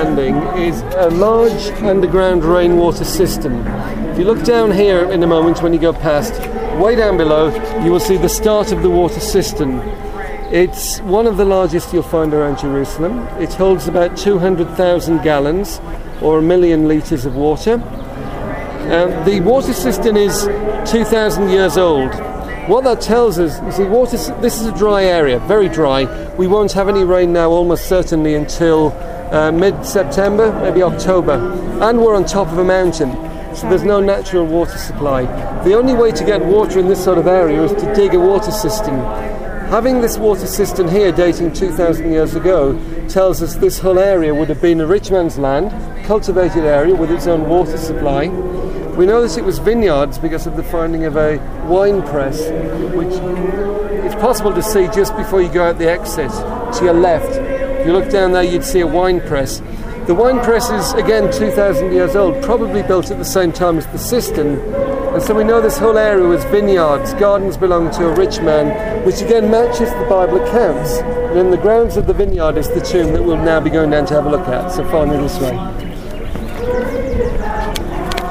understanding, is a large underground rainwater system. If you look down here in a moment when you go past, way down below, you will see the start of the water system. It's one of the largest you'll find around Jerusalem. It holds about 200,000 gallons, or 1 million litres of water. The water system is 2,000 years old. What that tells us, you see, this is a dry area, very dry. We won't have any rain now almost certainly until mid-September, maybe October. And we're on top of a mountain, so there's no natural water supply. The only way to get water in this sort of area is to dig a water system. Having this water system here dating 2,000 years ago tells us this whole area would have been a rich man's land, cultivated area with its own water supply. We know that it was vineyards because of the finding of a wine press, which it's possible to see just before you go out the exit to your left. If you look down there, you'd see a wine press. The wine press is, again, 2,000 years old, probably built at the same time as the cistern. And so we know this whole area was vineyards, gardens belonging to a rich man, which again matches the Bible accounts. And in the grounds of the vineyard is the tomb that we'll now be going down to have a look at. So follow me this way.